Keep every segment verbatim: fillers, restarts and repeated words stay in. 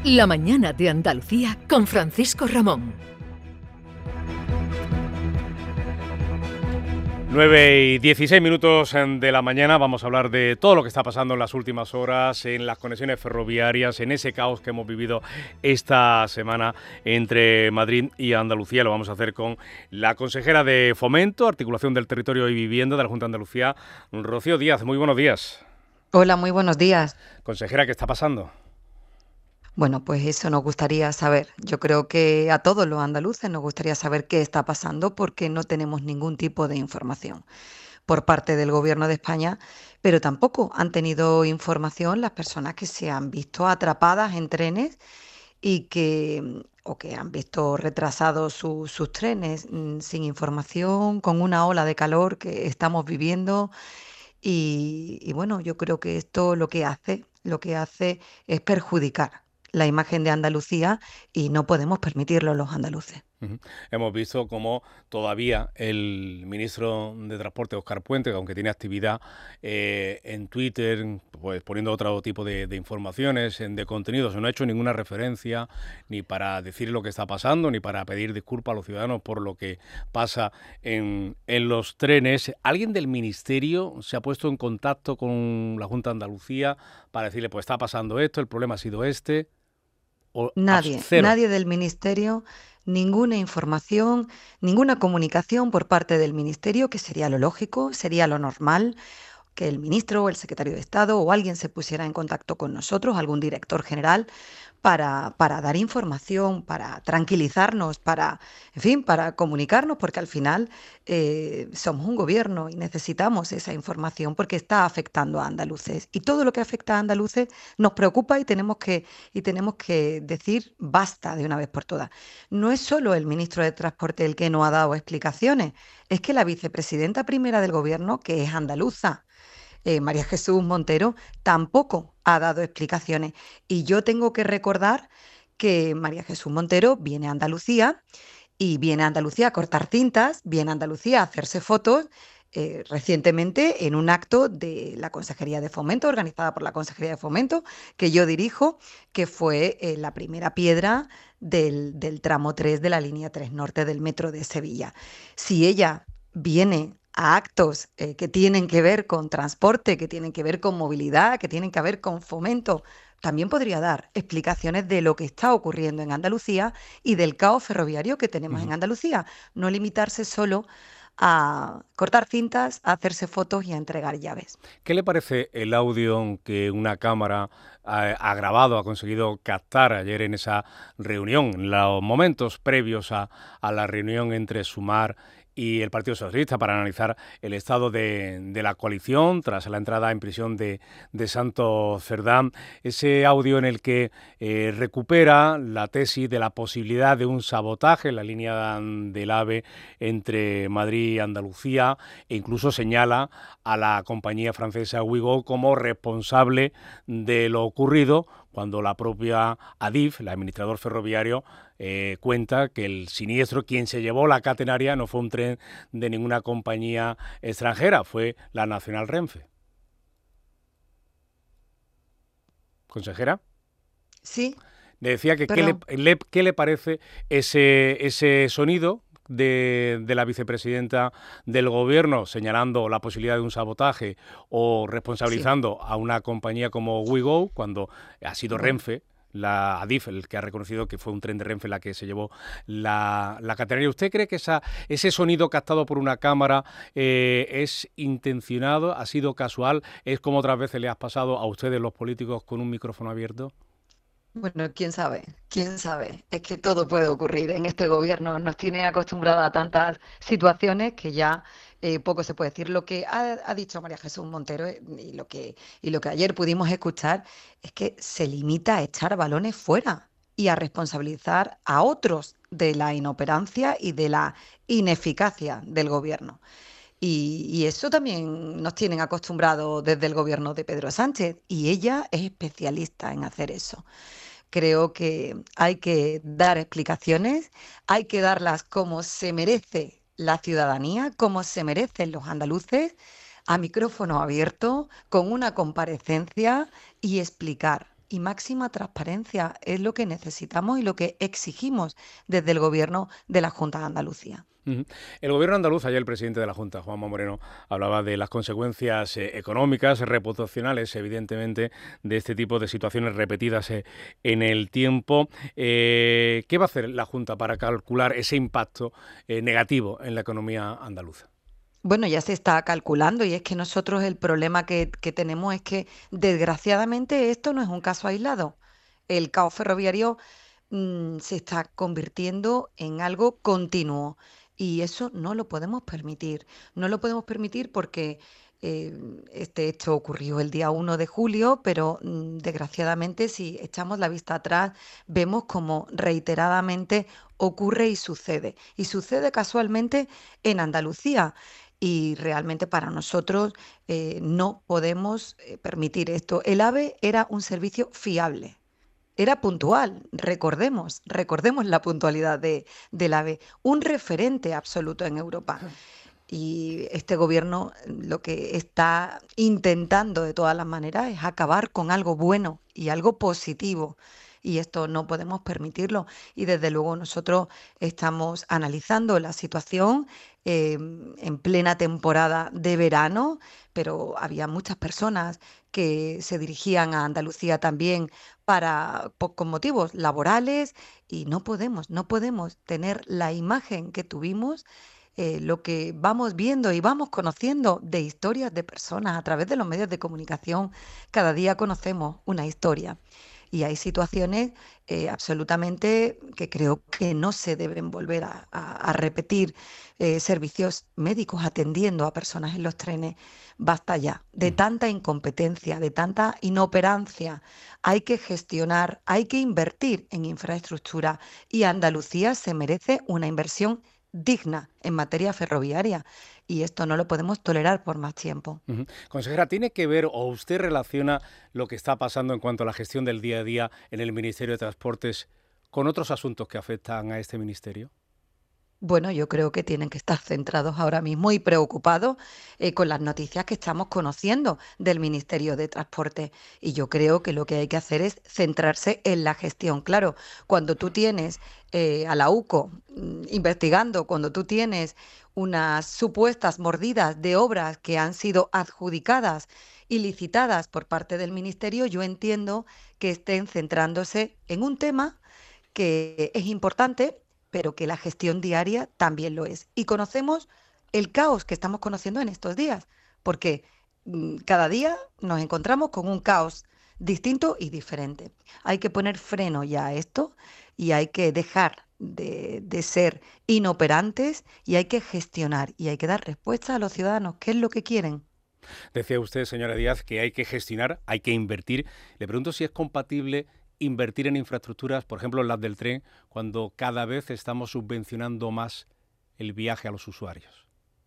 La mañana de Andalucía con Francisco Ramón. nueve y dieciséis minutos de la mañana. Vamos a hablar de todo lo que está pasando en las últimas horas, en las conexiones ferroviarias, en ese caos que hemos vivido esta semana entre Madrid y Andalucía. Lo vamos a hacer con la consejera de Fomento, Articulación del Territorio y Vivienda de la Junta de Andalucía, Rocío Díaz. Muy buenos días. Hola, muy buenos días. Consejera, ¿qué está pasando? Bueno, pues eso nos gustaría saber. Yo creo que a todos los andaluces nos gustaría saber qué está pasando porque no tenemos ningún tipo de información por parte del Gobierno de España, pero tampoco han tenido información las personas que se han visto atrapadas en trenes y que o que han visto retrasados su- sus trenes mm, sin información, con una ola de calor que estamos viviendo. Y, y bueno, yo creo que esto lo que hace, lo que hace es perjudicar la imagen de Andalucía y no podemos permitirlo los andaluces. Ujú. Hemos visto cómo todavía el ministro de Transporte, Óscar Puente, que aunque tiene actividad eh, en Twitter, pues poniendo otro tipo de, de informaciones, en- de contenidos, no ha hecho ninguna referencia ni para decir lo que está pasando, ni para pedir disculpas a los ciudadanos por lo que pasa en, en los trenes. ¿Alguien del ministerio se ha puesto en contacto con la Junta de Andalucía para decirle, pues está pasando esto, el problema ha sido este? ¿O abs- Nadie, cero? nadie del ministerio, ninguna información, ninguna comunicación por parte del ministerio, que sería lo lógico, sería lo normal, que el ministro o el secretario de Estado o alguien se pusiera en contacto con nosotros, algún director general, para, para dar información, para tranquilizarnos, para, en fin, para comunicarnos, porque al final eh, somos un gobierno y necesitamos esa información porque está afectando a andaluces. Y todo lo que afecta a andaluces nos preocupa y tenemos que, y tenemos que decir basta de una vez por todas. No es solo el ministro de Transporte el que no ha dado explicaciones, es que la vicepresidenta primera del gobierno, que es andaluza, eh, María Jesús Montero, tampoco ha dado explicaciones. Y yo tengo que recordar que María Jesús Montero viene a Andalucía y viene a Andalucía a cortar cintas, viene a Andalucía a hacerse fotos. Eh, recientemente en un acto de la Consejería de Fomento, organizada por la Consejería de Fomento, que yo dirijo, que fue eh, la primera piedra del, del tramo tres de la línea tres norte del metro de Sevilla. Si ella viene a actos eh, que tienen que ver con transporte, que tienen que ver con movilidad, que tienen que ver con fomento, también podría dar explicaciones de lo que está ocurriendo en Andalucía y del caos ferroviario que tenemos en Ujú. Andalucía. No limitarse solo a cortar cintas, a hacerse fotos y a entregar llaves. ¿Qué le parece el audio que una cámara ha, ha grabado, ha conseguido captar ayer en esa reunión, en los momentos previos a, a la reunión entre Sumar y el Partido Socialista para analizar el estado de, de la coalición tras la entrada en prisión de, de Santos Cerdán? Ese audio en el que eh, recupera la tesis de la posibilidad de un sabotaje en la línea del AVE entre Madrid y Andalucía, e incluso señala a la compañía francesa Ouigo como responsable de lo ocurrido, cuando la propia Adif, el administrador ferroviario, eh, cuenta que el siniestro, quien se llevó la catenaria, no fue un tren de ninguna compañía extranjera, fue la Nacional Renfe. ¿Consejera? Sí, Le decía que qué le, perdón. le- qué le parece ese, ese sonido de, de la vicepresidenta del gobierno señalando la posibilidad de un sabotaje o Sí, responsabilizando a una compañía como Ouigo, cuando ha sido bueno. Renfe, la Adif, el que ha reconocido que fue un tren de Renfe la que se llevó la, la catenaria. ¿Usted cree que esa, ese sonido captado por una cámara eh, es intencionado, ha sido casual, es como otras veces le ha pasado a ustedes los políticos con un micrófono abierto? Bueno, quién sabe, quién sabe. Es que todo puede ocurrir en este gobierno. Nos tiene acostumbrada a tantas situaciones que ya eh, poco se puede decir. Lo que ha, ha dicho María Jesús Montero eh, y lo que, y lo que ayer pudimos escuchar es que se limita a echar balones fuera y a responsabilizar a otros de la inoperancia y de la ineficacia del gobierno. Y, y eso también nos tienen acostumbrados desde el gobierno de Pedro Sánchez y ella es especialista en hacer eso. Creo que hay que dar explicaciones, hay que darlas como se merece la ciudadanía, como se merecen los andaluces, a micrófono abierto, con una comparecencia y explicar. y máxima transparencia. Es lo que necesitamos y lo que exigimos desde el Gobierno de la Junta de Andalucía. Ujú. El gobierno andaluz, ayer el presidente de la Junta, Juanma Moreno, hablaba de las consecuencias eh, económicas, reputacionales, evidentemente, de este tipo de situaciones repetidas eh, en el tiempo. Eh, ¿Qué va a hacer la Junta para calcular ese impacto eh, negativo en la economía andaluza? Bueno, ya se está calculando y es que nosotros el problema que, que tenemos es que desgraciadamente esto no es un caso aislado. El caos ferroviario mm, se está convirtiendo en algo continuo y eso no lo podemos permitir. No lo podemos permitir porque eh, este hecho ocurrió el día uno de julio, pero mm, desgraciadamente si echamos la vista atrás vemos como reiteradamente ocurre y sucede. Y sucede casualmente en Andalucía. Y realmente para nosotros eh, no podemos eh, permitir esto. El AVE era un servicio fiable, era puntual, recordemos, recordemos la puntualidad de, del AVE, un referente absoluto en Europa. Y este gobierno lo que está intentando de todas las maneras es acabar con algo bueno y algo positivo. Y esto no podemos permitirlo. Y desde luego nosotros estamos analizando la situación eh, en plena temporada de verano, pero había muchas personas que se dirigían a Andalucía también para, po- con motivos laborales y no podemos, no podemos tener la imagen que tuvimos eh, lo que vamos viendo y vamos conociendo de historias de personas a través de los medios de comunicación. Cada día conocemos una historia y hay situaciones eh, absolutamente que creo que no se deben volver a, a- a repetir. Eh, servicios médicos atendiendo a personas en los trenes. Basta ya de Mm. tanta incompetencia, de tanta inoperancia. Hay que gestionar, hay que invertir en infraestructura y Andalucía se merece una inversión digna en materia ferroviaria y esto no lo podemos tolerar por más tiempo. Ujú. Consejera, ¿tiene que ver o usted relaciona lo que está pasando en cuanto a la gestión del día a día en el Ministerio de Transportes con otros asuntos que afectan a este ministerio? Bueno, yo creo que tienen que estar centrados ahora mismo y preocupados eh, con las noticias que estamos conociendo del Ministerio de Transporte. Y yo creo que lo que hay que hacer es centrarse en la gestión. Claro, cuando tú tienes eh, a la UCO mm, investigando, cuando tú tienes unas supuestas mordidas de obras que han sido adjudicadas y licitadas por parte del Ministerio, yo entiendo que estén centrándose en un tema que es importante, pero que la gestión diaria también lo es. Y conocemos el caos que estamos conociendo en estos días, porque mm, cada día nos encontramos con un caos distinto y diferente. Hay que poner freno ya a esto y hay que dejar de, de ser inoperantes y hay que gestionar y hay que dar respuesta a los ciudadanos. ¿Qué es lo que quieren? Decía usted, señora Díaz, que hay que gestionar, hay que invertir. Le pregunto si es compatible invertir en infraestructuras, por ejemplo, las del tren, cuando cada vez estamos subvencionando más el viaje a los usuarios.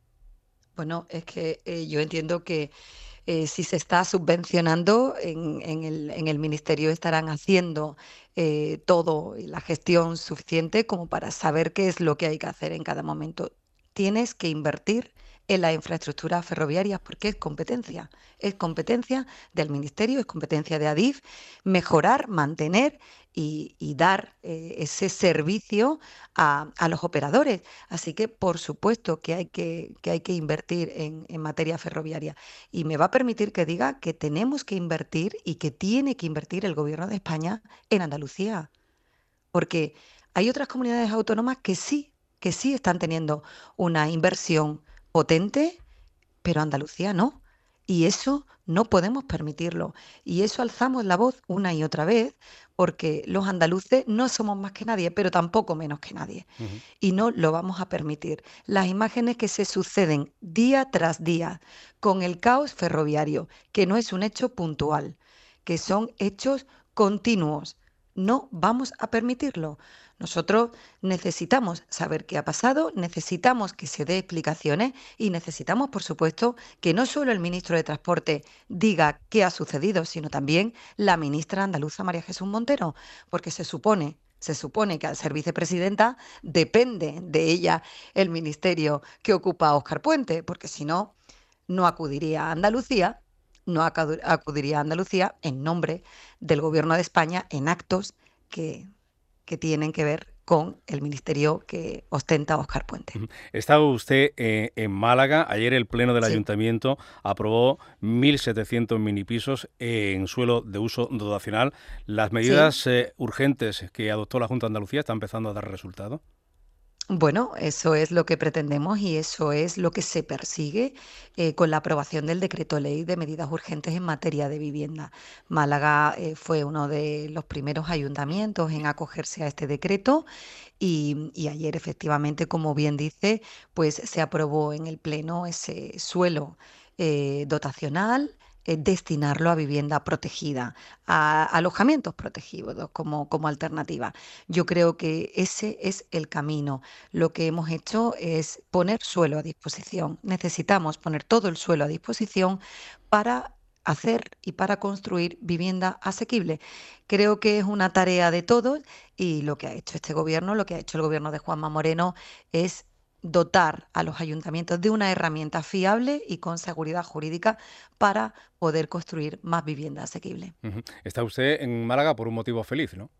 Bueno, es que eh, yo entiendo que eh, si se está subvencionando, en, en el, en el ministerio estarán haciendo eh, todo y la gestión suficiente como para saber qué es lo que hay que hacer en cada momento. Tienes que invertir en la infraestructura ferroviaria porque es competencia, es competencia del ministerio, es competencia de Adif, mejorar, mantener y, y dar eh, ese servicio a, a los operadores. Así que, por supuesto, que hay que, que, hay que invertir en, en materia ferroviaria. Y me va a permitir que diga que tenemos que invertir y que tiene que invertir el Gobierno de España en Andalucía, porque hay otras comunidades autónomas que sí, que sí están teniendo una inversión potente, pero Andalucía no. Y eso no podemos permitirlo. Y eso alzamos la voz una y otra vez, porque los andaluces no somos más que nadie, pero tampoco menos que nadie. Ujú. Y no lo vamos a permitir. Las imágenes que se suceden día tras día con el caos ferroviario, que no es un hecho puntual, que son hechos continuos. No vamos a permitirlo. Nosotros necesitamos saber qué ha pasado, necesitamos que se dé explicaciones y necesitamos, por supuesto, que no solo el ministro de Transporte diga qué ha sucedido, sino también la ministra andaluza María Jesús Montero, porque se supone, se supone que al ser vicepresidenta depende de ella el ministerio que ocupa Óscar Puente, porque si no, no acudiría a Andalucía, no acudiría a Andalucía en nombre del Gobierno de España en actos que, que tienen que ver con el ministerio que ostenta Óscar Puente. Estaba usted eh, en Málaga. Ayer el Pleno del sí. Ayuntamiento aprobó mil setecientos minipisos en suelo de uso dotacional. ¿Las medidas sí. eh, urgentes que adoptó la Junta de Andalucía están empezando a dar resultado? Bueno, eso es lo que pretendemos y eso es lo que se persigue eh, con la aprobación del decreto ley de medidas urgentes en materia de vivienda. Málaga eh, fue uno de los primeros ayuntamientos en acogerse a este decreto y, y ayer efectivamente, como bien dice, pues se aprobó en el Pleno ese suelo eh, dotacional, eh, destinarlo a vivienda protegida, a alojamientos protegidos como, como alternativa. Yo creo que ese es el camino. Lo que hemos hecho es poner suelo a disposición. Necesitamos poner todo el suelo a disposición para hacer y para construir vivienda asequible. Creo que es una tarea de todos y lo que ha hecho este gobierno, lo que ha hecho el gobierno de Juanma Moreno es dotar a los ayuntamientos de una herramienta fiable y con seguridad jurídica para poder construir más vivienda asequible. Uh-huh. Está usted en Málaga por un motivo feliz, ¿no?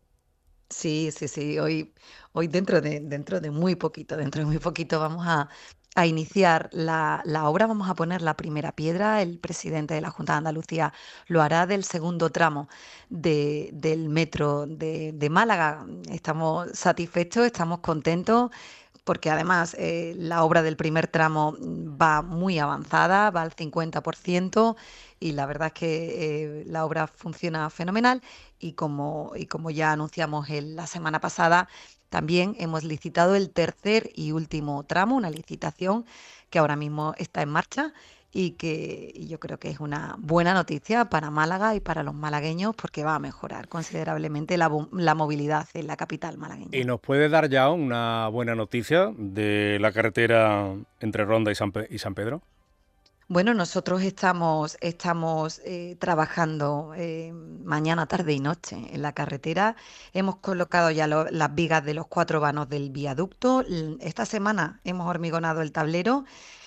Sí, sí, sí. Hoy, hoy dentro de, dentro de muy poquito, dentro de muy poquito vamos a, a iniciar la, la obra, vamos a poner la primera piedra. El presidente de la Junta de Andalucía lo hará del segundo tramo de, del metro de, de Málaga. Estamos satisfechos, estamos contentos, porque además eh, la obra del primer tramo va muy avanzada, va al cincuenta por ciento y la verdad es que eh, la obra funciona fenomenal y como, y como ya anunciamos el, la semana pasada, también hemos licitado el tercer y último tramo, una licitación que ahora mismo está en marcha y que y yo creo que es una buena noticia para Málaga y para los malagueños porque va a mejorar considerablemente la, la movilidad en la capital malagueña. ¿Y nos puede dar ya una buena noticia de la carretera entre Ronda y San, Pe- y San Pedro? Bueno, nosotros estamos, estamos eh, trabajando eh, mañana, tarde y noche en la carretera. Hemos colocado ya lo, las vigas de los cuatro vanos del viaducto. Esta semana hemos hormigonado el tablero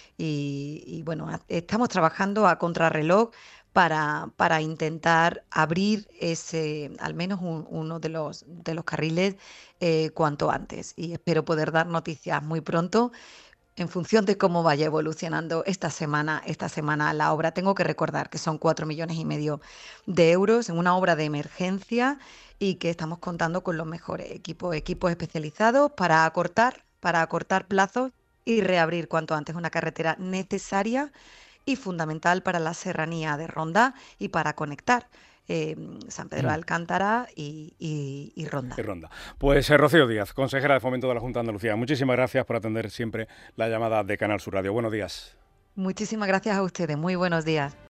y, y bueno, estamos trabajando a contrarreloj para, para intentar abrir ese, al menos un, uno de los, de los carriles eh, cuanto antes. Y espero poder dar noticias muy pronto en función de cómo vaya evolucionando esta semana, esta semana la obra. Tengo que recordar que son cuatro millones y medio de euros en una obra de emergencia y que estamos contando con los mejores equipos, equipos especializados para acortar, para acortar plazos y reabrir cuanto antes una carretera necesaria y fundamental para la serranía de Ronda y para conectar Eh, San Pedro de Alcántara y, y, y Ronda. Y Ronda. Pues eh, Rocío Díaz, consejera de Fomento de la Junta de Andalucía, muchísimas gracias por atender siempre la llamada de Canal Sur Radio. Buenos días. Muchísimas gracias a ustedes. Muy buenos días.